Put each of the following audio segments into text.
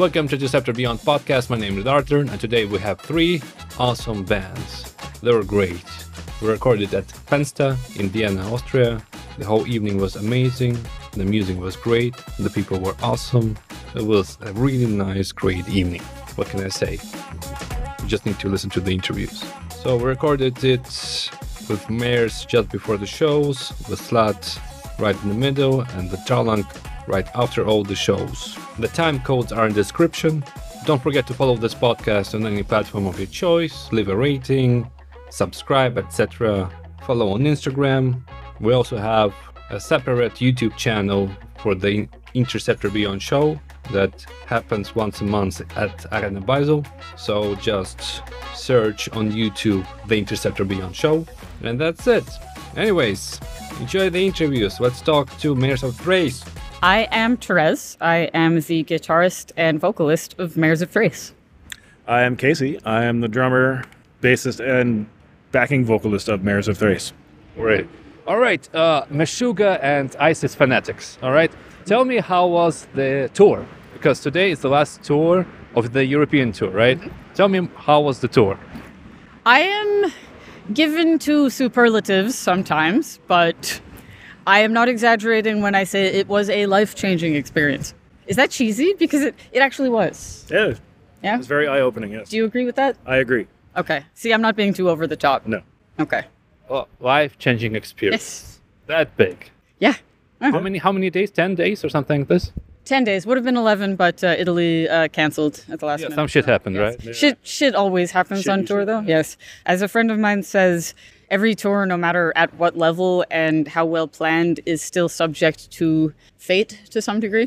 Welcome to Just After Beyond podcast. My name is Arthur, and today we have 3 awesome bands. They were great. We recorded at Fensta in Vienna, Austria. The whole evening was amazing. The music was great. The people were awesome. It was a really nice, great evening. What can I say? You just need to listen to the interviews. So we recorded it with Mares just before the shows, the Slut right in the middle, and the Tarlang right after all the shows. The time codes are in the description. Don't forget to follow this podcast on any platform of your choice, leave a rating, subscribe, etc. Follow on Instagram. We also have a separate YouTube channel for the Interceptor Beyond show that happens once a month at Arena Basel. So just search on YouTube the Interceptor Beyond show, and that's it. Anyways, enjoy the interviews. Let's talk to Mares of Thrace. I am Therese. I am the guitarist and vocalist of Mares of Thrace. I am Casey. I am the drummer, bassist, and backing vocalist of Mares of Thrace. Great. All right, Meshuggah and ISIS Fanatics. All right, tell me, how was the tour? Because today is the last tour of the European tour, right? Mm-hmm. Tell me, how was the tour? I am given to superlatives sometimes, but I am not exaggerating when I say it was a life-changing experience. Is that cheesy? Because it actually was. Yeah. Yeah? It was very eye-opening, yes. Do you agree with that? I agree. Okay. See, I'm not being too over the top. No. Okay. Oh, life-changing experience. Yes. That big. Yeah. How many days? 10 days or something like this? 10 days. Would have been 11, but Italy canceled at the last minute. Some shit happened, yes. right? Yeah. Shit always happens on tour, though. Yes. As a friend of mine says, every tour, no matter at what level and how well planned, is still subject to fate to some degree.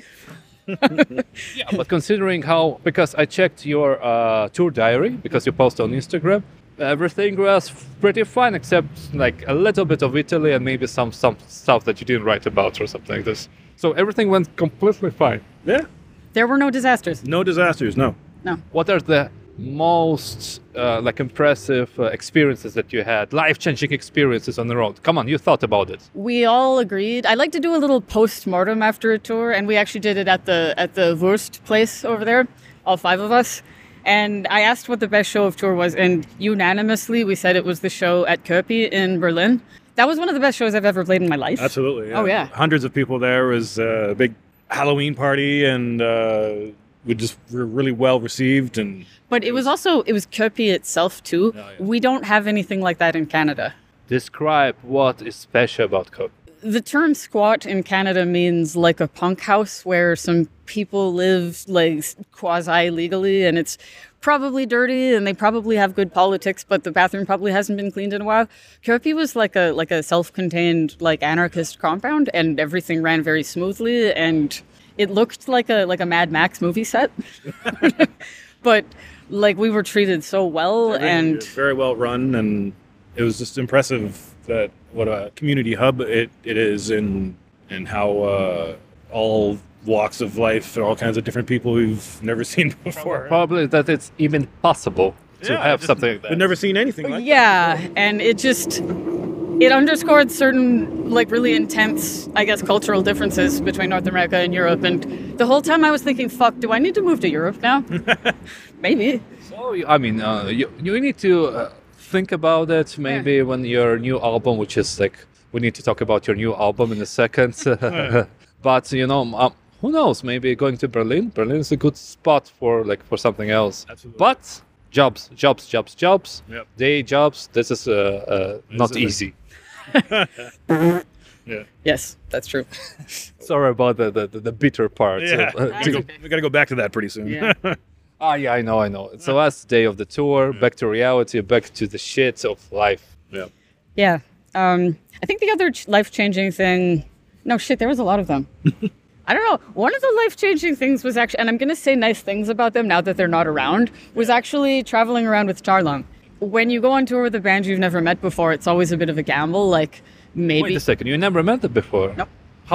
Yeah, but considering how, because I checked your tour diary, because you post on Instagram, everything was pretty fine, except like a little bit of Italy and maybe some stuff that you didn't write about or something like this. So everything went completely fine. Yeah. There were no disasters. No disasters, no. No. What are the most impressive experiences that you had, life-changing experiences on the road? Come on, you thought about it. We all agreed. I like to do a little post-mortem after a tour, and we actually did it at the Wurst place over there, all 5 of us. And I asked what the best show of tour was, and unanimously we said it was the show at Köpi in Berlin. That was one of the best shows I've ever played in my life. Absolutely. Yeah. Oh, yeah. Hundreds of people there. It was a big Halloween party, and we just were really well received. But it was Köpi itself, too. Oh, yeah. We don't have anything like that in Canada. Describe what is special about Köpi. The term squat in Canada means like a punk house where some people live like quasi-legally, and it's probably dirty and they probably have good politics, but the bathroom probably hasn't been cleaned in a while. Köpi was like a self-contained like anarchist compound, and everything ran very smoothly, and it looked like a Mad Max movie set. But like we were treated so well, everything and was very well run, and it was just impressive that what a community hub it is, and how all walks of life and all kinds of different people we've never seen before. Probably that it's even possible to have something like that. We've never seen anything like that. Yeah, and it underscored certain like really intense, I guess, cultural differences between North America and Europe. And the whole time I was thinking, fuck, do I need to move to Europe now? Maybe. So, I mean, you need to think about it maybe when your new album, which is like, we need to talk about your new album in a second. But, who knows, maybe going to Berlin. Berlin is a good spot for something else. Absolutely. But jobs. Yep. Day jobs, this is not easy. Yeah. Yes, that's true. Sorry about the bitter part. Yeah. We gotta go back to that pretty soon. Yeah. Yeah, I know. It's the last day of the tour, back to reality, back to the shit of life. Yeah. Yeah. I think the other life-changing thing... No, shit, there was a lot of them. I don't know. One of the life-changing things was actually... And I'm going to say nice things about them now that they're not around, was actually traveling around with Tarlang. When you go on tour with a band you've never met before, it's always a bit of a gamble. Like, maybe... Wait a second, you never met them before? Nope.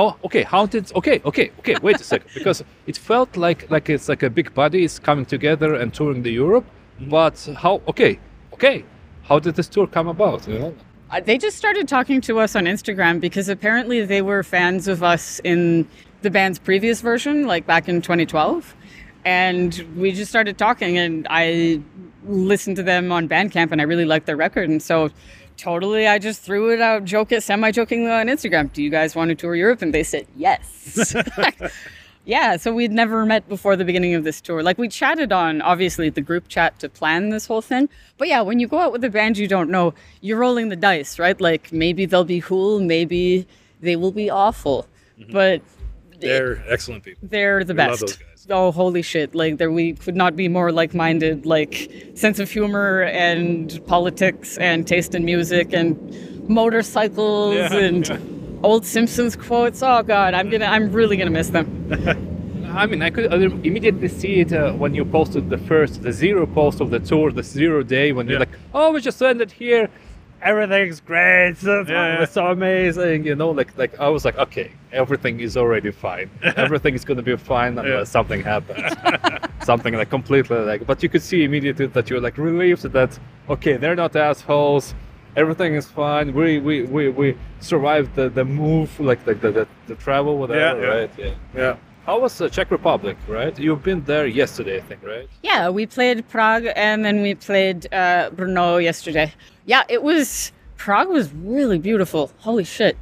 Wait a second, because it felt like it's like a big body is coming together and touring the Europe, but how did this tour come about? They just started talking to us on Instagram because apparently they were fans of us in the band's previous version, like back in 2012. And we just started talking, and I listened to them on Bandcamp, and I really liked their record. And so totally, I just threw it out semi-jokingly on Instagram. Do you guys want to tour Europe? And they said yes. Yeah, so we'd never met before the beginning of this tour. Like, we chatted on, obviously, the group chat to plan this whole thing. But yeah, when you go out with a band you don't know, you're rolling the dice, right? Like, maybe they'll be cool, maybe they will be awful. But They're excellent people. they're the We best. love those guys. Oh, holy shit. Like, we could not be more like-minded, like, sense of humor and politics and taste in music and motorcycles and old Simpsons quotes. Oh God, I'm really gonna miss them. I mean, I could immediately see it when you posted the zero post of the tour, the 0 day, when you're like, oh, we just ended here, everything's great, it's so amazing, you know, like I was like, okay, everything is already fine, everything is gonna be fine unless something happens, something like completely like, but you could see immediately that you're like relieved that, okay, they're not assholes, everything is fine, we survived the move, like the travel, whatever, right? Yeah. Oh, How was the Czech Republic, right? You've been there yesterday, I think, right? Yeah, we played Prague and then we played Brno yesterday. Yeah, Prague was really beautiful. Holy shit.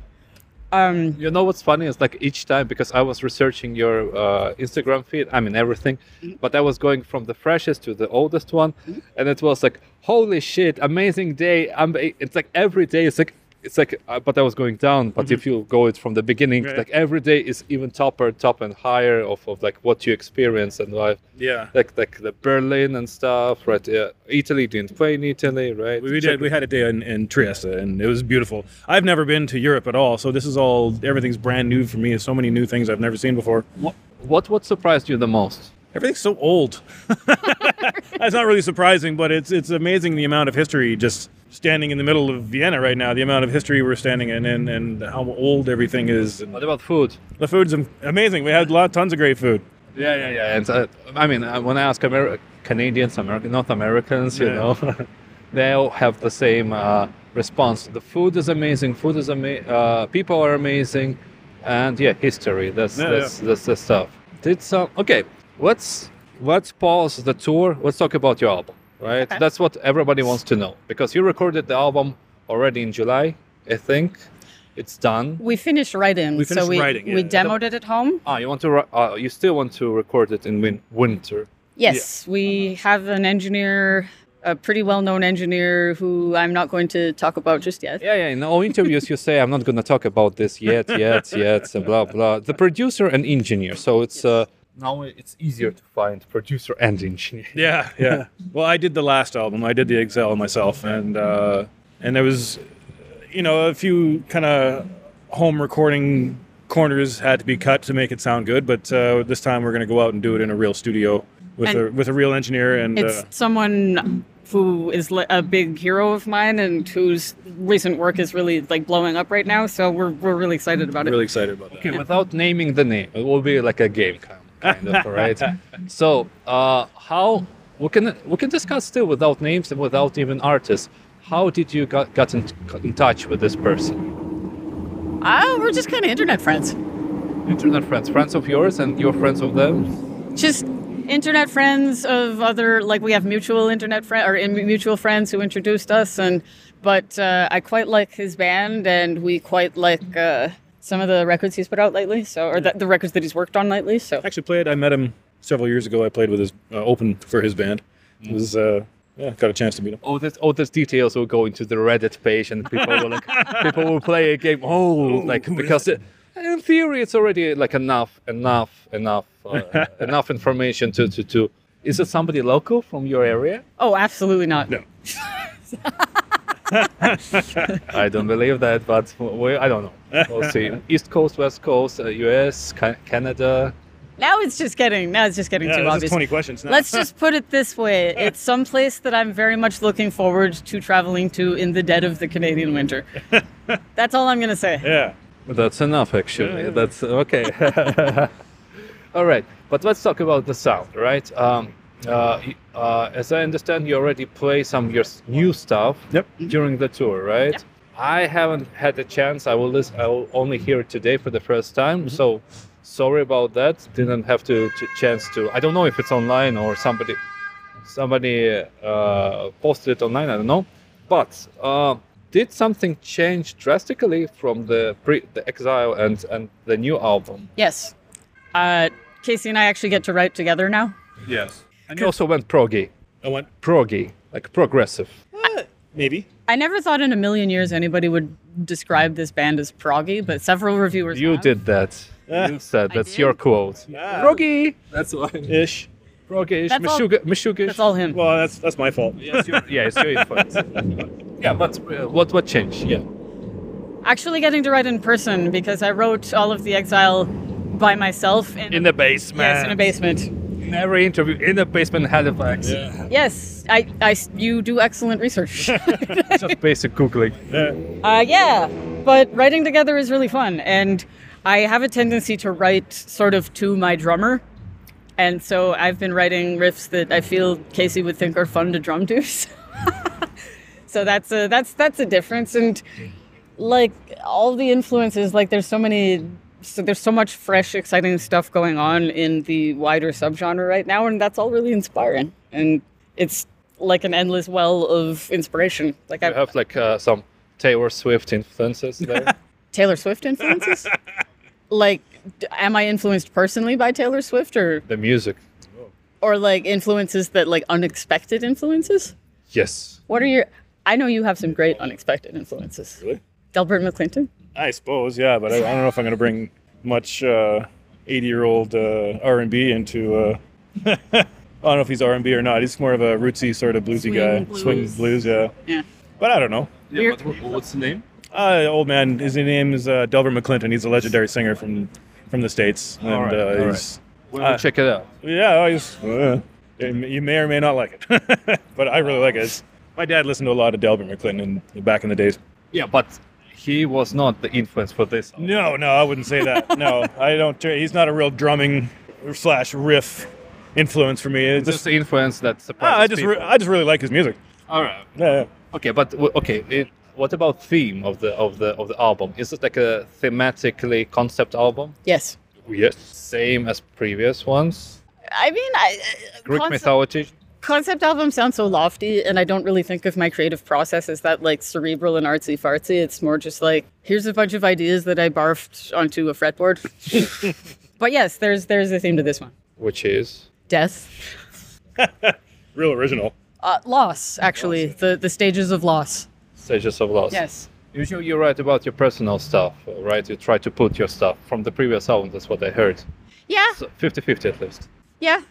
You know what's funny is like each time, because I was researching your Instagram feed, I mean everything, but I was going from the freshest to the oldest one, and it was like, holy shit, amazing day. It's like every day but I was going down, but if you go it from the beginning, like every day is even top and higher of like what you experience and life. Yeah. Like the Berlin and stuff, right? Italy, didn't play in Italy, right? We had a day in Trieste, and it was beautiful. I've never been to Europe at all, so this is everything's brand new for me. So many new things I've never seen before. What surprised you the most? Everything's so old. That's not really surprising, but it's amazing the amount of history just standing in the middle of Vienna right now, the amount of history we're standing in and how old everything is. And What about food? the food's amazing. We had tons of great food. Yeah. And I mean, when I ask Canadians, North Americans, you know, they all have the same response. The food is amazing. People are amazing, and history. That's the stuff. Okay. Let's pause the tour. Let's talk about your album. Right, Okay. That's what everybody wants to know, because you recorded the album already in July, I think. It's done. We finished writing. We finished writing, We yeah. demoed it at home. You still want to record it in winter? Yes, we have an engineer, a pretty well-known engineer who I'm not going to talk about just yet. Yeah. In all interviews, you say I'm not going to talk about this yet, blah blah. The producer and engineer. So it's now it's easier to find producer and engineer. Yeah. Well, I did the last album. I did the Excel myself, and there was, a few kind of home recording corners had to be cut to make it sound good. But this time we're going to go out and do it in a real studio with a real engineer. And It's someone who is a big hero of mine and whose recent work is really like blowing up right now. So we're really excited about it. really excited about that. Okay, without naming the name, it will be like a game kind of, right? So, how we can discuss still without names and without even artists. How did you got in touch with this person? We're just kind of internet friends. Internet friends of yours, and you're friends of them. Just internet friends of other, like we have mutual internet friend or mutual friends who introduced us, but I quite like his band, and we quite like some of the records he's put out lately. The records that he's worked on lately. So I met him several years ago. I played with his open for his band. It was got a chance to meet him. All these details will go into the Reddit page, and people will play a game. Because in theory it's already like enough information to. Is it somebody local from your area? Oh, absolutely not. No. I don't believe that, but I don't know. We'll see. East Coast, West Coast, US, Canada. Now it's just getting too This obvious. is 20 questions now. Let's just put it this way. It's some place that I'm very much looking forward to traveling to in the dead of the Canadian winter. That's all I'm going to say. Yeah. That's enough, actually. That's okay. All right, but let's talk about the sound, right? As I understand, you already play some of your new stuff during the tour, right? Yep. I haven't had a chance. I will only hear it today for the first time. So sorry about that. Didn't have to chance to. I don't know if it's online or somebody posted it online. I don't know. But did something change drastically from the Exile and the new album? Yes. Casey and I actually get to write together now. Yes. And you also went proggy. I went Proggy, like progressive. maybe. I never thought in a million years anybody would describe this band as proggy, but several reviewers You have. did that. You said that's did? your quote. Proggy. That's why. Ish. Proggy. That's all- Meshuggah. That's all him. Well, that's my fault. Yeah, it's your influence. Yeah, but what changed? Yeah. Actually getting to write in person because I wrote all of the Exile by myself In the basement. Yes, in a basement. In every interview, in the basement in Halifax. Yes, you do excellent research. Just basic Googling. Yeah, but writing together is really fun, and I have a tendency to write sort of to my drummer, and so I've been writing riffs that I feel Casey would think are fun to drum to. So that's a difference, and like all the influences, like there's so much fresh, exciting stuff going on in the wider subgenre right now, and that's all really inspiring, and it's like an endless well of inspiration. Like You have like some Taylor Swift influences there. Taylor Swift influences? Like, am I influenced personally by Taylor Swift The music. or like influences that like unexpected influences? Yes. What are your, I know you have some great unexpected influences. Really? Delbert McClinton? I suppose, yeah, but I don't know if I'm going to bring much 80-year-old R&B into. I don't know if he's R&B or not. He's more of a rootsy sort of bluesy Swing guy, blues. swing blues, yeah. Yeah. But I don't know. Yeah, but what's the name? Old man, his name is Delbert McClinton. He's a legendary singer from the States, and All right. he's We'll check it out. yeah, you may or may not like it, but I really like it. My dad listened to a lot of Delbert McClinton back in the days. Yeah, but he was not the influence for this. No, I wouldn't say that. No, I don't. He's not a real drumming / riff influence for me. It's Just just, the influence that surprises people. I just really like his music. All right. Yeah. Okay, but what about theme of the album? Is it like a thematically concept album? Yes. Yes. Same as previous ones. I mean, Greek mythology. concept albums sound so lofty, and I don't really think of my creative process as that like cerebral and artsy fartsy. It's more just like, here's a bunch of ideas that I barfed onto a fretboard. But yes, there's a theme to this one. Which is Death. Real original. Loss, actually. The stages of loss. Stages of Loss. Yes. Usually you write about your personal stuff, right? You try to put your stuff from the previous album. That's what I heard. Yeah. So 50-50 at least. Yeah.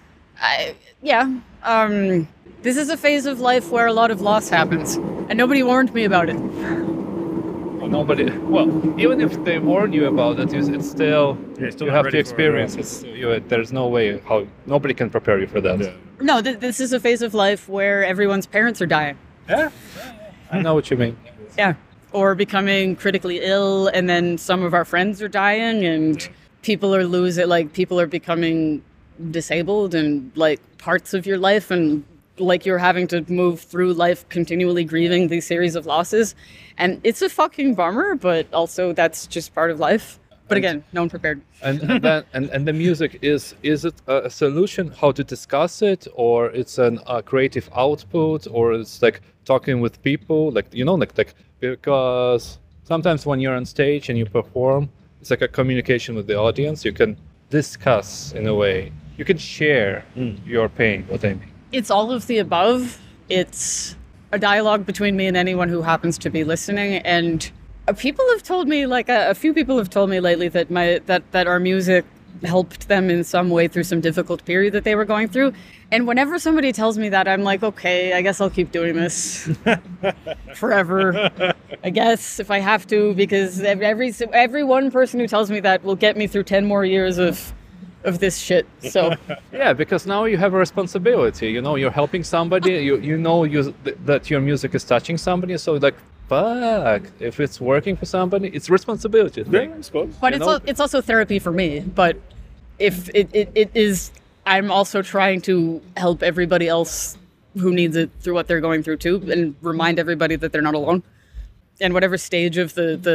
This is a phase of life where a lot of loss happens, and nobody warned me about it. Well, nobody. Well, even if they warn you about it, it's still Yeah, still you not have ready to for it, experience it. There's no way how nobody can prepare you for that. Yeah. No, this is a phase of life where everyone's parents are dying. Yeah. I know what you mean. Yeah. Or becoming critically ill, and then some of our friends are dying, and people are becoming disabled, and like parts of your life, and like you're having to move through life continually grieving these series of losses. And it's a fucking bummer, but also that's just part of life. But again, no one prepared. And the music is it a solution how to discuss it, or it's a creative output, or it's like talking with people, like because sometimes when you're on stage and you perform, it's like a communication with the audience. You can discuss in a way. You can share your pain. What I mean. It's all of the above. It's a dialogue between me and anyone who happens to be listening. And people have told me, like a few people have told me lately that that our music helped them in some way through some difficult period that they were going through. And whenever somebody tells me that, I'm like, okay, I guess I'll keep doing this forever. I guess if I have to, because every one person who tells me that will get me through 10 more years of this shit. So Yeah, because now you have a responsibility. You know, you're helping somebody. You know that your music is touching somebody. So like, fuck, if it's working for somebody, it's responsibility. Yeah, I suppose. But You know? it's also therapy for me. But if it is, I'm also trying to help everybody else who needs it through what they're going through too, and remind everybody that they're not alone. And whatever stage of the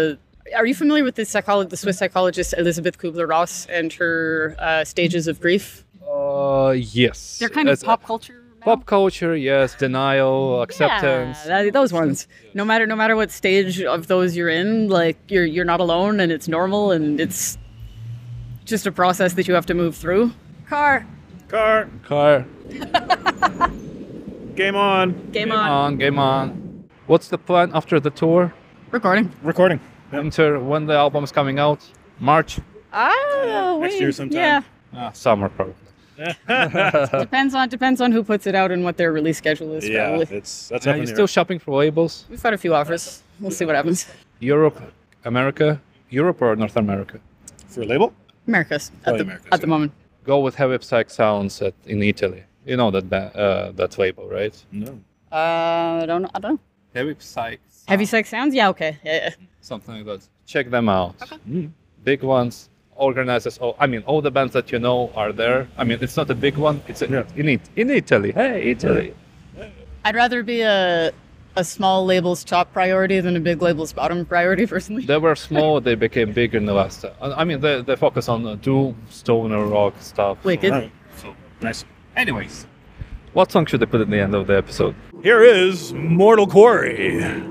Are you familiar with the Swiss psychologist Elizabeth Kubler-Ross and her stages of grief? Yes. They're kind of It's, pop culture. now? pop culture, yes. Denial, acceptance. Yeah, those ones. No matter what stage of those you're in, like you're not alone, and it's normal, and it's just a process that you have to move through. Car. Car. Car. Game on. Game on. Game on. What's the plan after the tour? Recording. Recording. Winter, when the album's coming out? March? Oh, next wait. year sometime. Yeah. Summer, probably. Depends on who puts it out and what their release schedule is. Yeah, Probably. that's Are up you in still there. shopping for labels? We've got a few offers. We'll see what happens. Europe, America? Europe or North America? For a label? Americas Oh, Americas, at the yeah. moment. Go with Heavy Psych Sounds in Italy. You know that label, right? No. I don't know. Heavy Psych. Heavy Psych Sounds? Yeah, okay. Yeah. Something like that. Check them out. Big ones. Organizers. All the bands that you know are there. I mean, it's not a big one. It's in Italy. Hey, Italy. I'd rather be a small label's top priority than a big label's bottom priority, personally. They were small. They became big in the last. They focus on doom, stoner rock stuff. Wicked. All right. So, nice. Anyways, what song should I put at the end of the episode? Here is Mortal Quarry.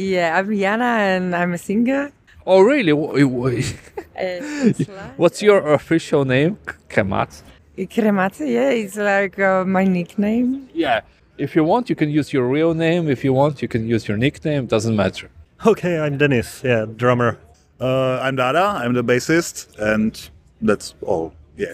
Yeah, I'm Rihanna and I'm a singer. Oh, really? Slash. What's your official name? Kemat? Kremate, yeah, it's like my nickname. Yeah. If you want, you can use your real name. If you want, you can use your nickname. Doesn't matter. Okay, I'm Dennis, yeah, drummer. I'm Dada, I'm the bassist, and that's all. Yeah.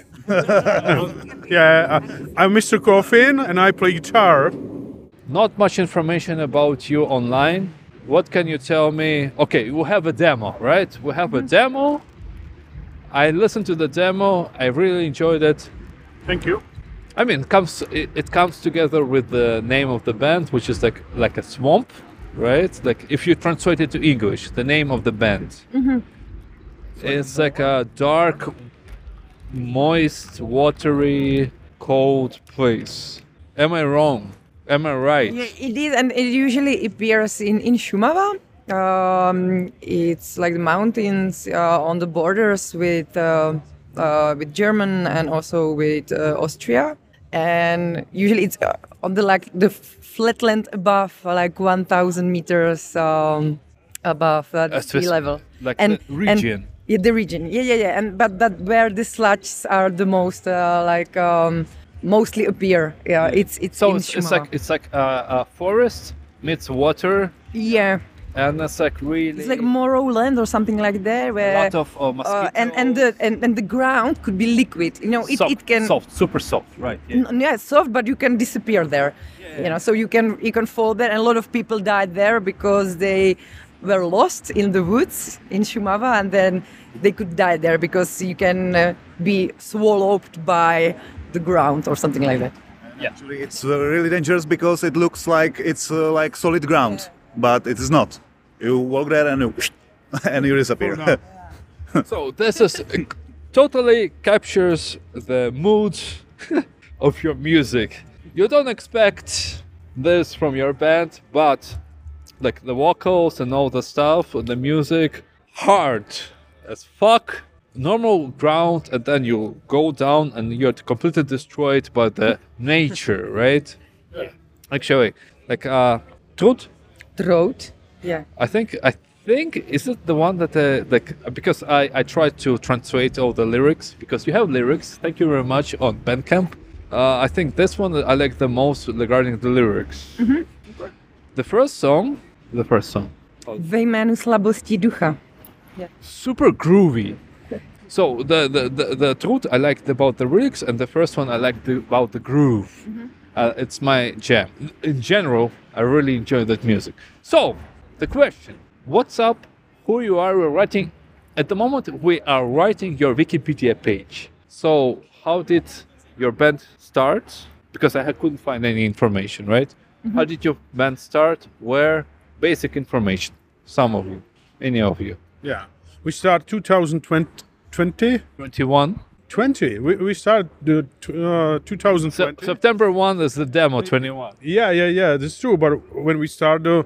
Yeah, I'm Mr. Coffin and I play guitar. Not much information about you online. What can you tell me? Okay, we have a demo, right? We have a demo. I listened to the demo. I really enjoyed it. Thank you. I mean, it comes together with the name of the band, which is like a swamp, right? Like if you translate it to English, the name of the band. It's like a dark, moist, watery, cold place. Am I wrong? Am I right? Yeah, it is, and it usually appears in Shumava. It's like the mountains on the borders with German and also with Austria, and usually it's on the flatland above 1,000 meters above the sea level. Like the region. Yeah, the region. Yeah. And but that where the slugs are the most mostly appear. Yeah, it's So in it's like a forest meets water, yeah. and it's like really It's like Morrowland or something like that, a where lot of mosquitoes. and the ground could be liquid. You know, soft, it can soft, super soft, right? Yeah. yeah, it's soft, but you can disappear there. You know, so you can fall there, and a lot of people died there because they were lost in the woods in Shumava, and then they could die there because you can be swallowed by the ground or something like that. Actually, it's really dangerous because it looks like it's like solid ground, but it is not. You walk there and and you disappear. So this is totally captures the mood of your music. You don't expect this from your band, but like the vocals and all the stuff, the music, hard as fuck. Normal ground, and then you go down and you're completely destroyed by the nature, right? Yeah. Actually, like Truth, Throat. Yeah. I think is it the one that like because I tried to translate all the lyrics because you have lyrics. Thank you very much on Bandcamp. I think this one I like the most regarding the lyrics. The first song. Ve jménu slabosti ducha. Super groovy. So the truth I liked about the lyrics, and the first one I liked about the groove. It's my jam. In general, I really enjoy that music. So the question: what's up? Who you are? We're writing. At the moment, we are writing your Wikipedia page. So how did your band start? Because I couldn't find any information, right? How did your band start? Where? Basic information. Some of you, any of you. Yeah. We start 2020. 21. 20. We started 2020. September 1 is the demo. 21. Yeah. That's true. But when we started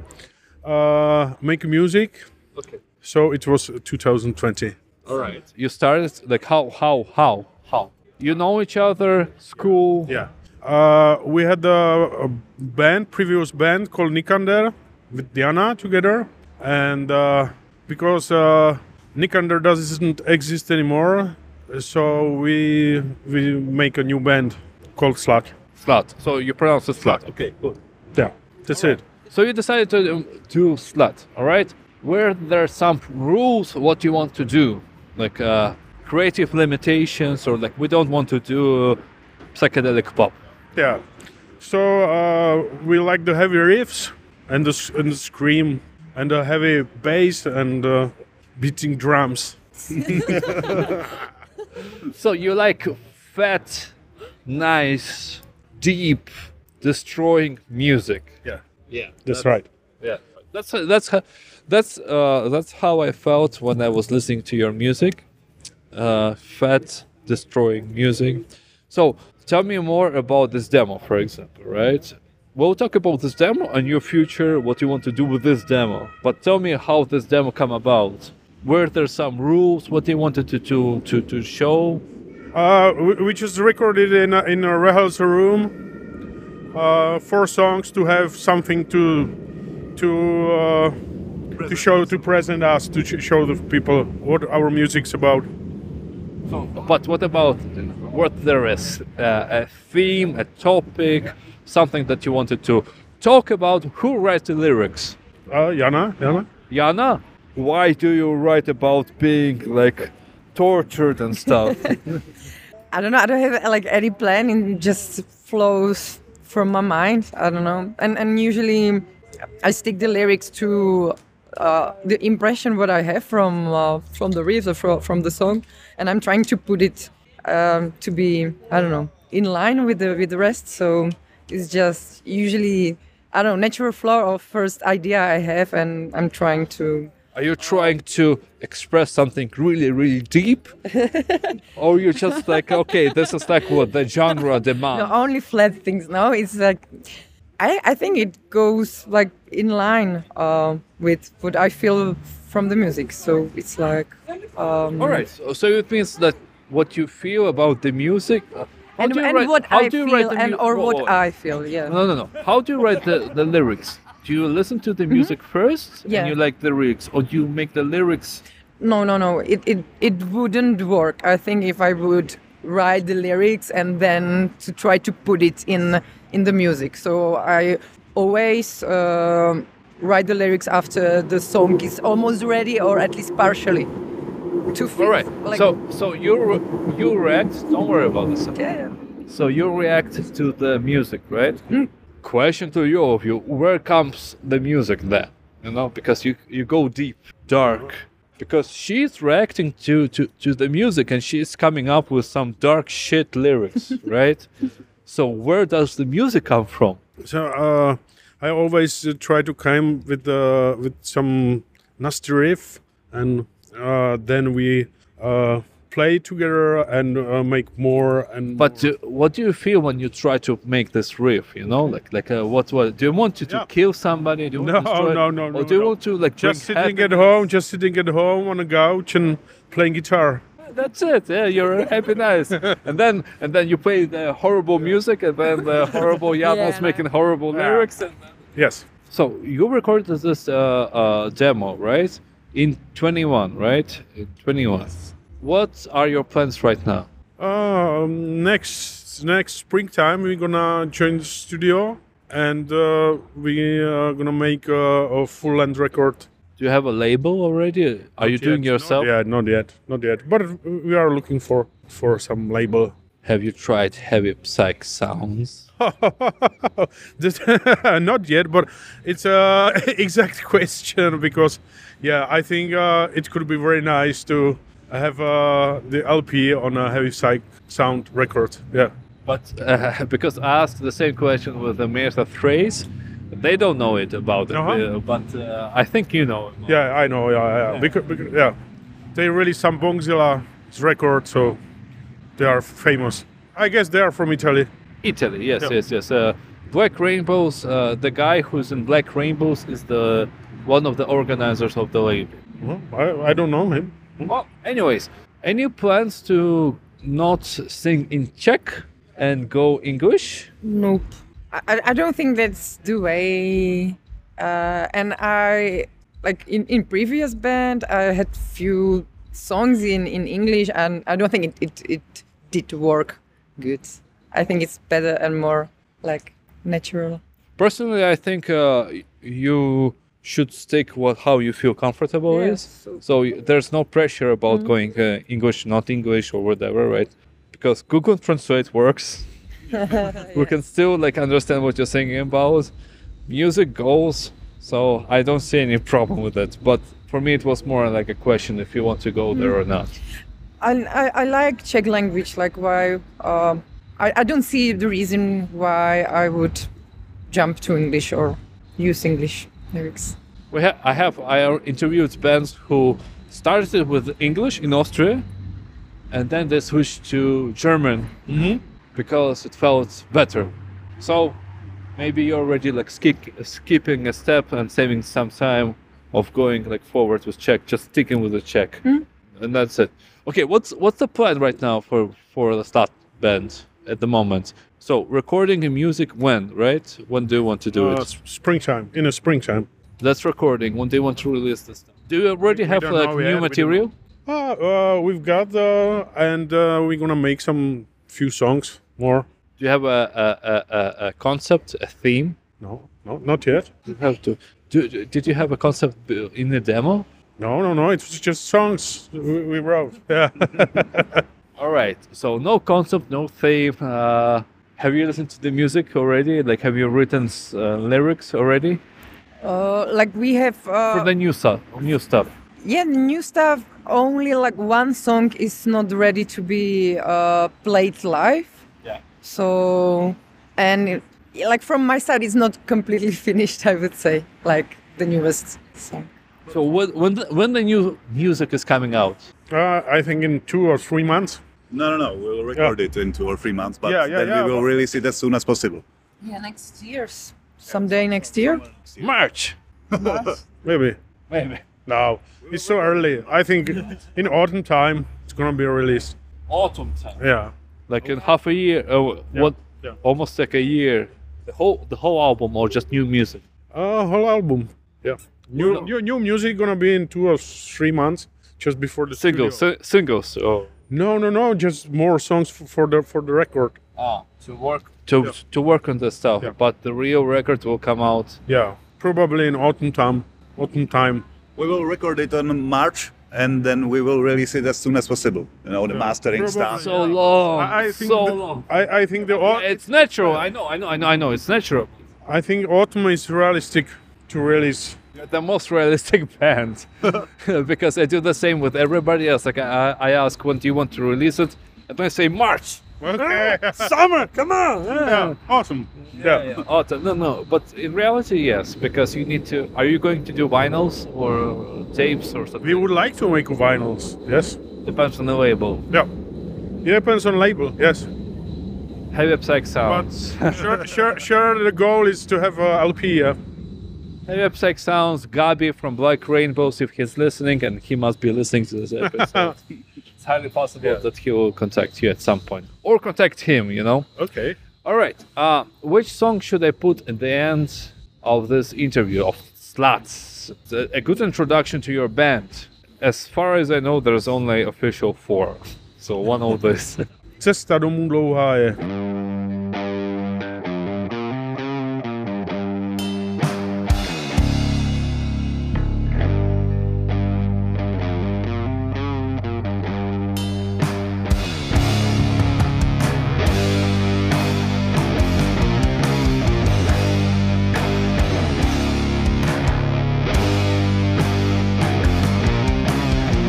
make music, Okay. so it was 2020. All right. You started like how? You know each other? School? Yeah. We had a previous band called Nikander with Diana together, and because Nikander doesn't exist anymore, so we make a new band called Slut. Slut. So you pronounce it slut. Okay, good. Yeah, that's it. So you decided to do slut. All right. Were there some rules what you want to do, like creative limitations, or like we don't want to do psychedelic pop? Yeah. So we like the heavy riffs and the scream and the heavy bass and beating drums. So you like fat, nice, deep, destroying music. Yeah, that's right. Yeah, that's how I felt when I was listening to your music. Fat, destroying music. So tell me more about this demo, for example, right? We'll talk about this demo and your future, what you want to do with this demo. But tell me how this demo come about. Were there some rules? What they wanted to show? We just recorded in a rehearsal room. 4 songs to have something to to present us, to show the people what our music's about. But what about what there is a theme, a topic, something that you wanted to talk about? Who writes the lyrics? Jana. Jana, why do you write about being like tortured and stuff? I don't know. I don't have like any plan. It just flows from my mind. I don't know. And usually I stick the lyrics to the impression what I have from the riffs or from the song, and I'm trying to put it to be, I don't know, in line with the rest. So it's just usually, I don't know, natural flow or first idea I have, and I'm trying to. Are you trying to express something really, really deep? Or you're just like, okay, this is like what the genre demands? No, only flat things. No, it's like, I think it goes like in line with what I feel from the music. So it's like. All right. So it means that what you feel about the music. And what I feel what I feel, yeah. No. How do you write the lyrics? Do you listen to the music first Yeah. and you like the lyrics, or do you make the lyrics? No. It wouldn't work. I think if I would write the lyrics and then to try to put it in the music. So I always write the lyrics after the song is almost ready, or at least partially. To fit, All right. like, So you react. Don't worry about this. yeah. So you react to the music, right? Question to you of you: where comes the music then? You know, because you go deep, dark. Because she's reacting to the music and she's coming up with some dark shit lyrics, right? So where does the music come from? So I always try to come with some nasty riff, and then we play together and make more. And But what do you feel when you try to make this riff? You know, what do you want to kill somebody? Do you want to destroy, No. Or do you want to like just bring sitting at home on a couch and playing guitar. That's it. Yeah, you're happy, nice. and then you play the horrible music, and then the horrible Janos making horrible lyrics. And Yes. so you recorded this demo, right? In 21, right? In 21. What are your plans right now? Next springtime we're gonna join the studio, and we are gonna make a full-length record. Do you have a label already? Are you doing yourself? Not yet. But we are looking for some label. Have you tried heavy psych sounds? Not yet, but it's a exact question, because I think it could be very nice to have the LP on a heavy psych sound record. Yeah. But because I asked the same question with the Mesa Trace, they don't know it about it. But I think you know it. Yeah, I know. Yeah. Because, they released some Bongzilla record, so they are famous. I guess they are from Italy. Italy, yes. Black Rainbows. The guy who's in Black Rainbows is one of the organizers of the label. Well, I don't know him. Well, anyways, any plans to not sing in Czech and go English? Nope. I don't think that's the way. And I, like in previous band, I had few songs in English, and I don't think it did work good. I think it's better and more like natural. Personally, I think you should stick with how you feel comfortable is. So there's no pressure about going English, not English, or whatever, right? Because Google Translate works. We can still like understand what you're saying about. Music goes, so I don't see any problem with it. But for me, it was more like a question if you want to go there or not. I like Czech language. Like why? I don't see the reason why I would jump to English or use English lyrics. I interviewed bands who started with English in Austria, and then they switched to German because it felt better. So maybe you're already like skipping a step and saving some time of going like forward with Czech, just sticking with the Czech, and that's it. Okay, what's the plan right now for the Start band at the moment? So recording the music when, right? When do you want to do it? Springtime. In the springtime. That's recording. When do you want to release this stuff? Do you already have don't like know new yet, we don't material? We've got and we're gonna make some few songs more. Do you have a concept, a theme? No, not yet. You have to. Did you have a concept in the demo? No. It was just songs we wrote. Yeah. All right. So no concept, no theme. Have you listened to the music already? Like, have you written lyrics already Like we have for the new stuff? New stuff. yeah, the new stuff. Only like one song is not ready to be played live. Yeah. So, and like from my side, it's not completely finished. I would say, like the newest song. So when the new music is coming out? I think in 2 or 3 months. No. We'll record it in 2 or 3 months, but Yeah, then we will release it as soon as possible. Yeah, next year, someday next year. March. Maybe. Maybe. No, it's so early. I think in autumn time it's gonna be released. Autumn time. Yeah. Like in half a year. What? Yeah. Almost like a year. The whole album or just new music? Whole album. Yeah. New music gonna be in 2 or 3 months, just before the Singles. studio. Singles. Oh. No. Just more songs for the record. To work on the stuff, Yeah. but the real record will come out. Yeah. Probably in autumn time. We will record it on March, and then we will release it as soon as possible. You know, the mastering Probably. stuff. So long. I think so the- long. I think It's natural. I know. It's natural. I think autumn is realistic to release. You're the most realistic band because I do the same with everybody else. Like I ask, when do you want to release it? And I say March. Okay. Summer. Come on. Yeah. Awesome. Yeah. Autumn. No. But in reality, yes, because you need to. Are you going to do vinyls or tapes or something? We would like to make vinyls. Yes. Depends on the label. Yeah. It depends on label. Yes. Heavy Psych But Sounds. sure, the goal is to have a LP. Yeah. Heavy Psych Sounds. Gabi from Black Rainbows, if he's listening, and he must be listening to this episode. It's highly possible that he will contact you at some point, or contact him. You know. Okay. All right. Which song should I put at the end of this interview of Sluts? A good introduction to your band. As far as I know, there's only official 4. So one of this. Cesta domů dlouhá je.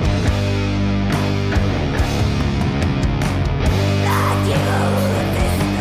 Not you, this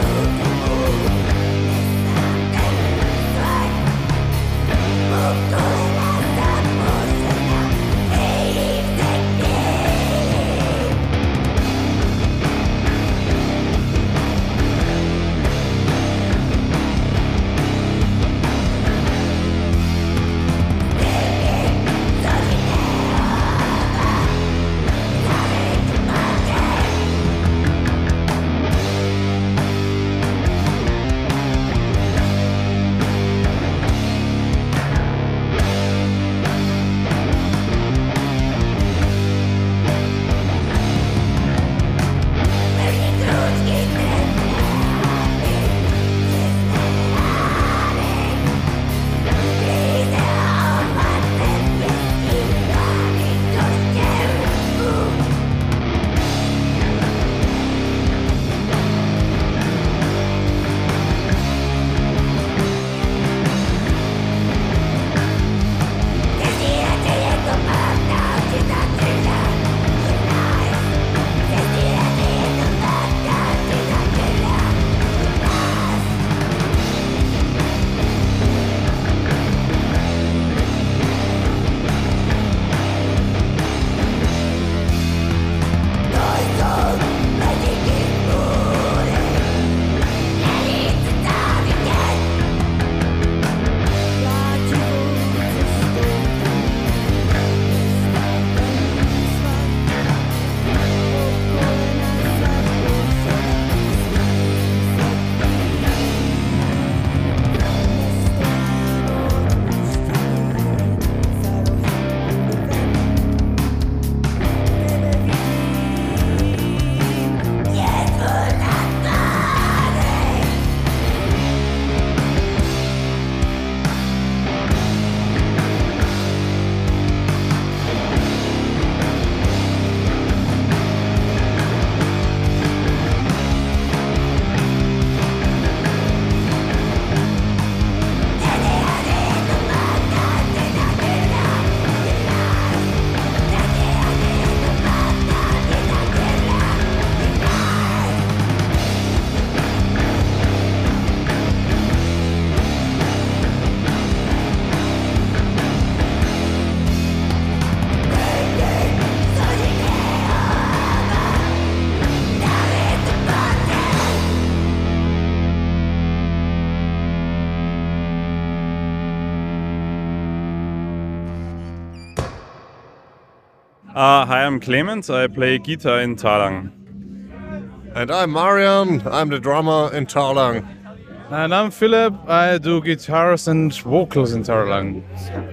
Hi, I'm Clemens. I play guitar in Talang. And I'm Marian. I'm the drummer in Talang. And I'm Philip. I do guitars and vocals in Talang.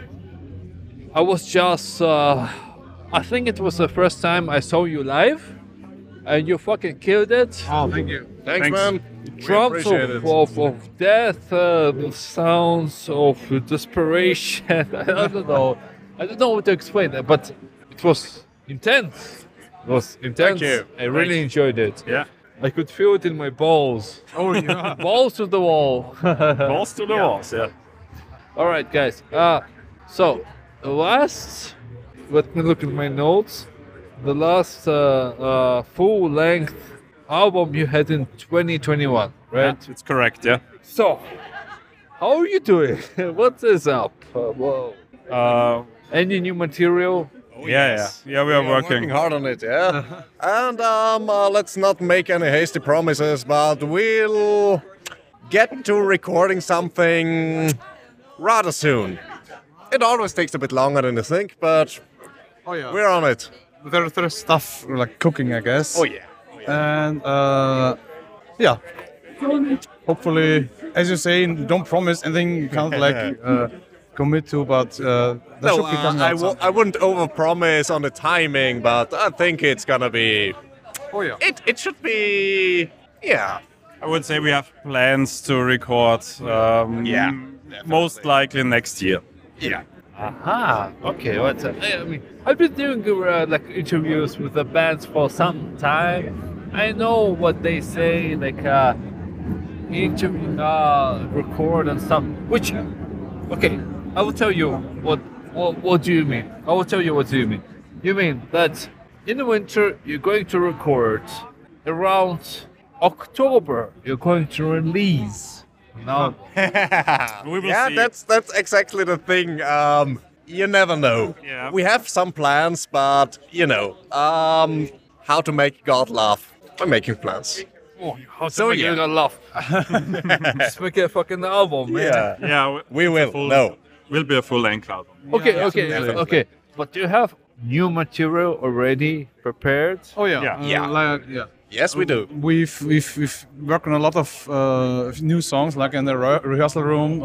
I was just, I think it was the first time I saw you live, and you fucking killed it. Oh, thank you. Thanks, man. Drums of death, sounds of desperation. I don't know. I don't know what to explain, but it was intense. It was intense. Thank you. I really enjoyed it. Yeah. I could feel it in my balls. Oh, yeah. Balls to the wall. Balls to the walls, yeah. All right, guys. So the last, let me look at my notes. The last full-length album you had in 2021, right? Yeah, it's correct, yeah. So, how are you doing? What is up? Whoa. Any new material? Yeah, we are Working working. hard on it, yeah. And let's not make any hasty promises, but we'll get to recording something rather soon. It always takes a bit longer than you think, but Oh, yeah. we're on it. There's stuff like cooking, I guess. Oh yeah. And yeah, hopefully, as you say, don't promise anything you can't like commit to, but there should be coming out something. I wouldn't overpromise on the timing, but I think it's gonna be. Oh yeah. It should be. Yeah. I would say we have plans to record most likely next year. Yeah. Aha. Okay. What's up? I mean, I've been doing like interviews with the bands for some time. I know what they say, like interview, record and stuff. Which, okay, I will tell you what do you mean. I will tell you what do you mean. You mean that in the winter you're going to record, around October you're going to release. No. We will Yeah, see. that's exactly the thing. You never know. Yeah. We have some plans, but you know, how to make God laugh by making plans. Oh, how to So, make yeah. you gonna laugh? Just make a fucking album, man. Yeah, We will. No. Will be a full-length album. Okay. But do you have new material already prepared? Oh yeah. Yeah. Yeah. Yes, we do. We've worked on a lot of new songs, like in the rehearsal room,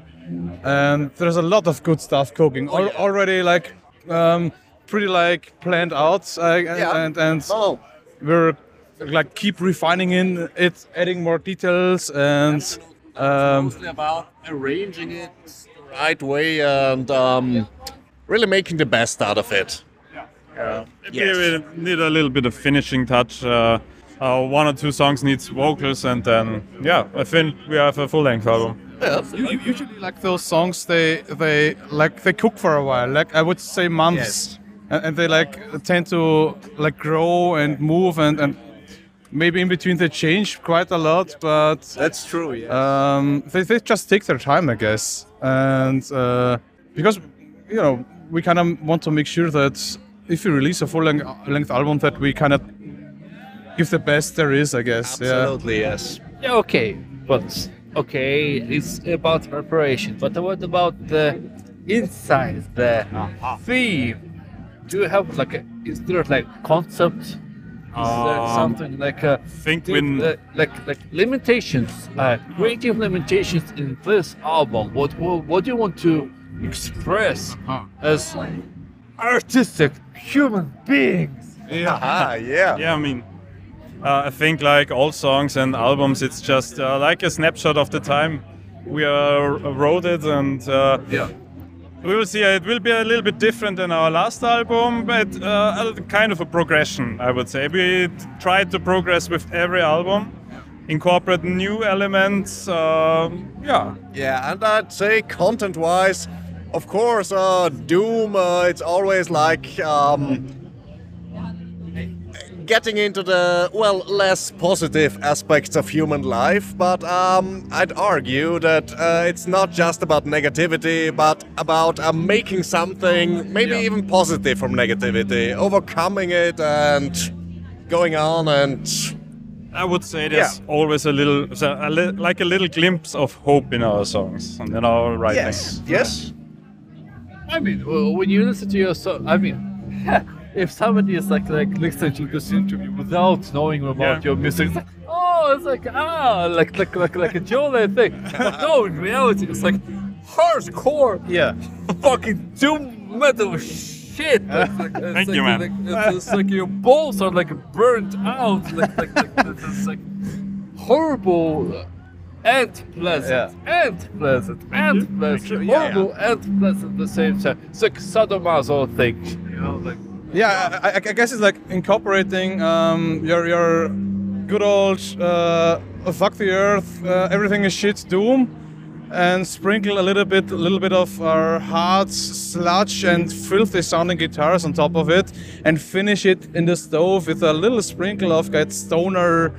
and there's a lot of good stuff cooking. Already like pretty like planned out, and Oh. we're like keep refining in it, adding more details, and Mostly about arranging it the right way and really making the best out of it. Maybe we need a little bit of finishing touch. One or two songs needs vocals, and then I think we have a full-length album. usually like those songs they cook for a while, like I would say months. Yes. And they like tend to like grow and move, and maybe in between they change quite a lot, but That's true. Yeah. they just take their time, I guess, and because we kind of want to make sure that if we release a full-length album, that we kind of give the best there is, I guess. Absolutely. Yes. Yeah, okay. But okay, it's about preparation. But what about the inside, the theme? Do you have like is there like concept? Is there something like a Think do- when like limitations, creative limitations in this album? What do you want to express as artistic human beings? Ah, yeah. Yeah, I mean, I think like all songs and albums, it's just like a snapshot of the time we wrote it, and we will see. It will be a little bit different than our last album, but a kind of a progression, I would say. We tried to progress with every album, incorporate new elements. Yeah, and I'd say content-wise, of course, Doom. It's always like getting into the less positive aspects of human life, but I'd argue that it's not just about negativity, but about making something maybe even positive from negativity, overcoming it and going on. And I would say there's always a little glimpse of hope in our songs and in our writing. yes. I mean, when you listen to your song, I mean, if somebody is like listening to this interview without knowing about your music, it's like, oh, it's like like a jolly thing. But no, in reality, it's like hardcore, fucking doom metal shit. Thank you, man. It's like your balls are like burnt out, it's like horrible. And pleasant, and pleasant, and pleasant, horrible and pleasant at the same time. It's like sadomaso thing, you know, like. Yeah, I guess it's like incorporating your good old fuck the earth, everything is shit doom, and sprinkle a little bit of our hard sludge and filthy sounding guitars on top of it, and finish it in the stove with a little sprinkle of that stoner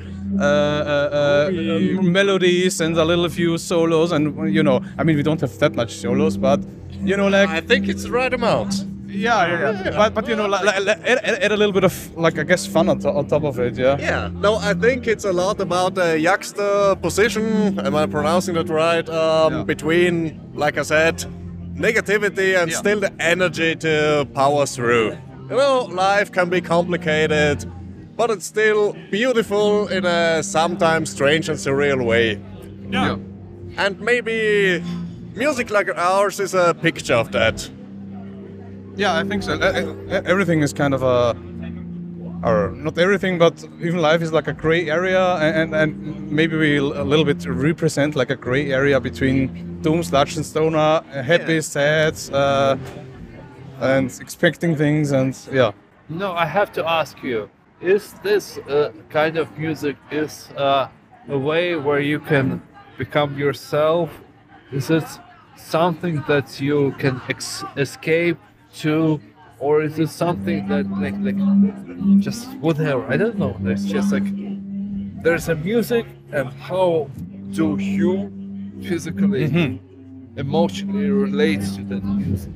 melodies and a little few solos. And you know, I mean, we don't have that much solos, but you know, like I think it's the right amount. Yeah. But you know, add a little bit of, like, I guess, fun on top of it. Yeah. No, I think it's a lot about the juxtaposition. Am I pronouncing that right? Between, like I said, negativity and still the energy to power through. You know, life can be complicated, but it's still beautiful in a sometimes strange and surreal way. Yeah. And maybe music like ours is a picture of that. Yeah, I think so. Everything is kind of or not everything, but even life is like a gray area, and maybe we a little bit represent like a gray area between doom, sludge, and stoner, happy, sad, and expecting things, and No, I have to ask you: is this kind of music a way where you can become yourself? Is it something that you can escape to, or is it something that like just whatever? I don't know. It's just like there's a music, and how do you physically, emotionally relate to that music?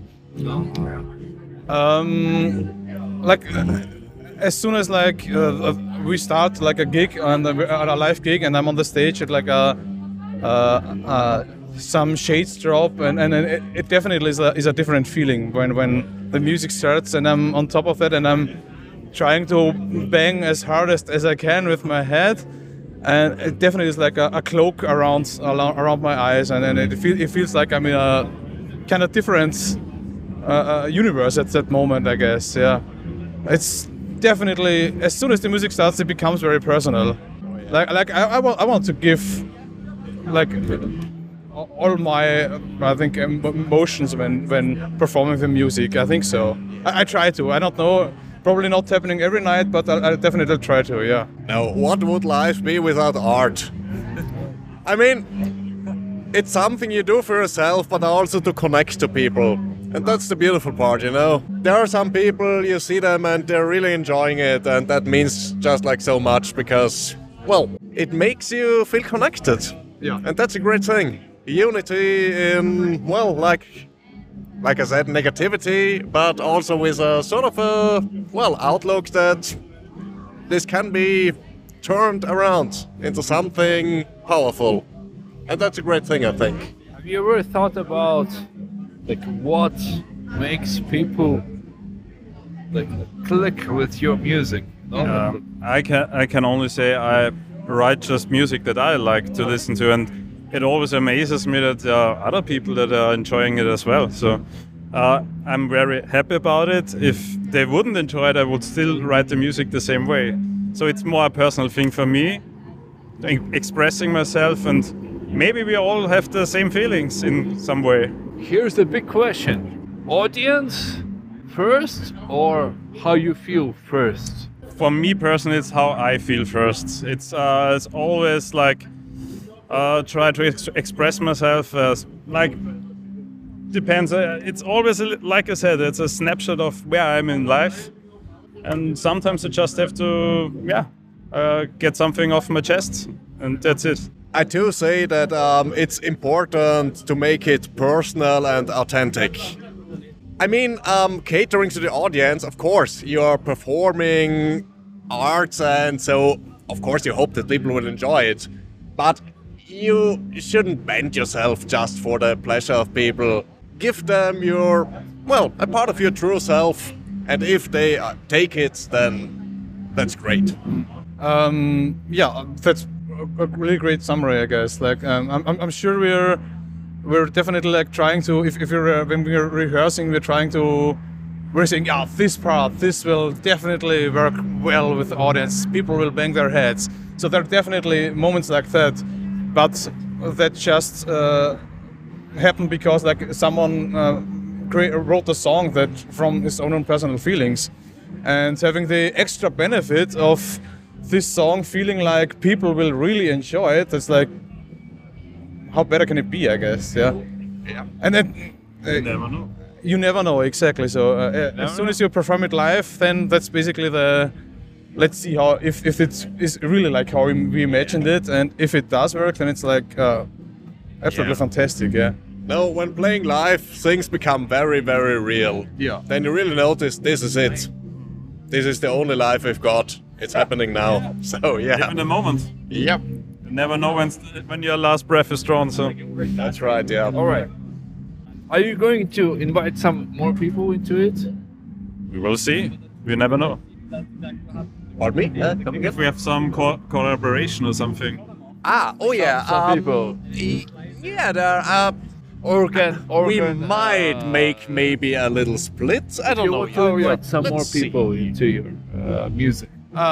Like as soon as like we start like a gig and a live gig, and I'm on the stage at like some shades drop, and it definitely is a different feeling when the music starts and I'm on top of it and I'm trying to bang as hard as I can with my head, and it definitely is like a cloak around my eyes, and it feels like I'm in a kind of different universe at that moment, I guess. Yeah, it's definitely, as soon as the music starts, it becomes very personal. Like I want to give like all my, I think, emotions when performing the music. I think so. I try to. I don't know. Probably not happening every night, but I definitely try to. Yeah. Now, what would life be without art? I mean, it's something you do for yourself, but also to connect to people. And that's the beautiful part, you know. There are some people, you see them and they're really enjoying it, and that means just like so much, because, well, it makes you feel connected. Yeah. And that's a great thing. Unity in, well, like I said, negativity, but also with a sort of a, well, outlook that this can be turned around into something powerful. And that's a great thing, I think. Have you ever thought about like what makes people like click with your music? I can only say I write just music that I like to listen to, and it always amazes me that there are other people that are enjoying it as well. So I'm very happy about it. If they wouldn't enjoy it, I would still write the music the same way. So it's more a personal thing for me, expressing myself, and maybe we all have the same feelings in some way. Here's the big question: audience first, or how you feel first? For me personally, it's how I feel first. It's always like try to express myself as like depends. It's always like I said, it's a snapshot of where I'm in life, and sometimes I just have to get something off my chest, and that's it. I do say that it's important to make it personal and authentic. I mean, catering to the audience, of course, you are performing arts, and so of course you hope that people will enjoy it. But you shouldn't bend yourself just for the pleasure of people. Give them your, well, a part of your true self, And if they take it, then that's great. Yeah, that's a really great summary, I guess. Like, I'm sure we're definitely like trying to, if we're when we're rehearsing, we're saying, yeah, this will definitely work well with the audience. People will bang their heads. So there are definitely moments like that, but that just happened because like someone wrote a song that from his own personal feelings, and having the extra benefit of this song feeling like people will really enjoy it. It's like, how better can it be, I guess, yeah. And then You never know. you never know, exactly. So as soon as you perform it live, then that's basically let's see how if it is really like how we imagined it, and if it does work, then it's like absolutely fantastic, yeah. No, when playing live, things become very, very real. Yeah. Then you really notice this is it. This is the only life we've got. It's happening now. So yeah. Live in the moment. Yep. You never know when your last breath is drawn. So that's right. Yeah. All right. Are you going to invite some more people into it? we will see. We never know. Pardon me? If we have some collaboration or something. Oh yeah. Some people. Yeah, there are. We might make maybe a little split. I don't You know. want to invite some more Let's see. people into your music.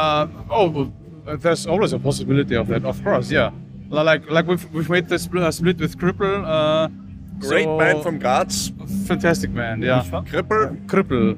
There's always a possibility of that, of course, yeah. Like we've made this split with Cripple. Great band from Graz. Fantastic band, yeah. Cripple.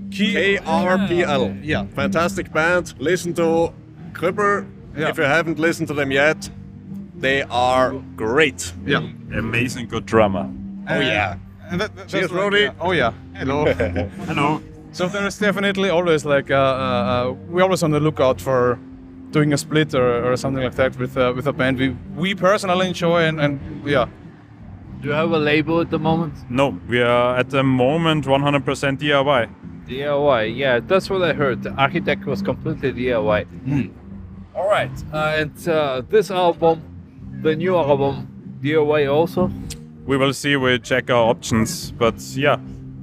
KRPL. Yeah. Fantastic band. Listen to Cripple. Yeah. If you haven't listened to them yet, they are great. Yeah. Amazing good drummer. Oh yeah. And Cheers, like, Rody. oh yeah. Hello. Hello. So there is definitely always like we're always on the lookout for doing a split or something like that with a band we personally enjoy and yeah. Do you have a label at the moment? No, we are at the moment 100% DIY. DIY, yeah, that's what I heard. The Architect was completely DIY. All right, and this album, the new album, DIY also? We will see. We check our options, but yeah,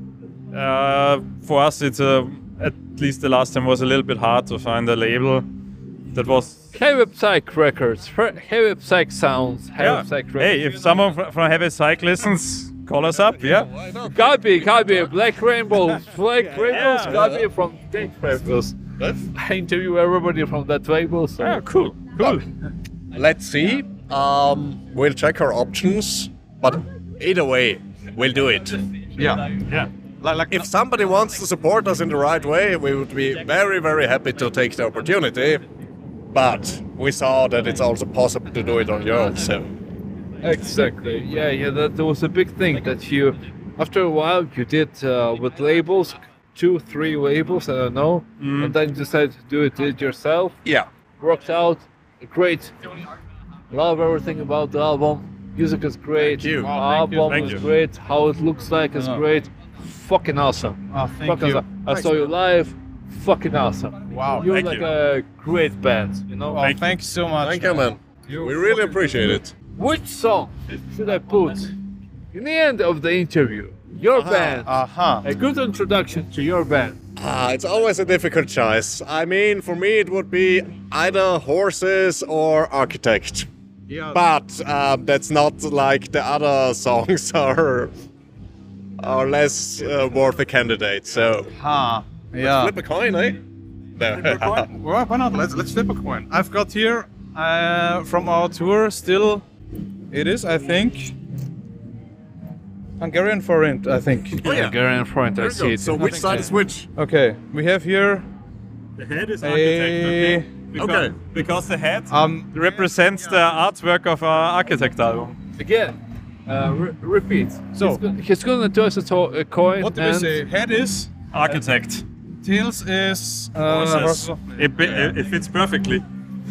for us it's at least the last time was a little bit hard to find a label that was. Heavy Psych Records, Heavy Psych Sounds, Heavy Psych Records. Hey, if someone from Heavy Psych listens, call us up. Yeah. Gabi, Black Rainbows, Gabi from Black Rainbows. I interview everybody from that label. So. Yeah, cool. Let's see. We'll check our options, but either way, we'll do it. Yeah. Like if somebody wants to support us in the right way, we would be very, very happy to take the opportunity. But we saw that it's also possible to do it on your own. So Exactly. Yeah. That was a big thing that you, after a while, you did with labels, 2-3 labels, I don't know, and then you decided to do it yourself. Yeah. Worked out. Great. Love everything about the album. Music is great. Thank you. Album Thank is you. great. How it looks like is great. Fucking awesome. thank Fucking you. awesome. I saw you live. Fucking awesome. Wow. You're Thank like you. a great band, you know? Thank you so much. thank you, man. We really appreciate it. Which song should I put in the end of the interview? Your band. A good introduction to your band. It's always a difficult choice. I mean, for me, it would be either Horses or Architect. Yeah. But that's not like the other songs are less worth a candidate. So Yeah. flip a coin, eh? No. Well, why not? Let's flip a coin. I've got here from our tour still. It is, I think, Hungarian forint. I think. Hungarian front, I see it. So which side is which? Okay, we have here. The head is A- architect. Okay. Okay. Because the head represents the artwork of our Architect album. Again, repeat. So- he's gonna toss a coin. What do we and say? Head is. Architect. Tails is. Horses. It fits perfectly.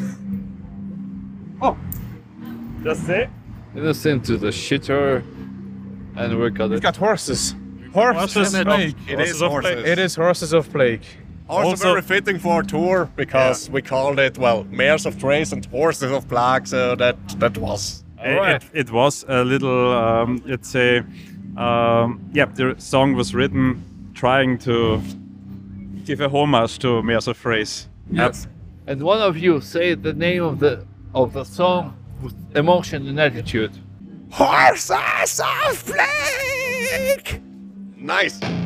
Oh. Just say. Let's into the shitter, and we got We've it. got horses. Horses of plague. It is of Horses. Plague. It is horses of plague. Also very fitting for our tour because we called it, well, Mares of Trace and Horses of Plague, so that was. It was a little, let's say, the song was written trying to give a homage to Mirza phrase. Yes. And one of you say the name of the song with emotion and attitude. Horses of Flake! Nice!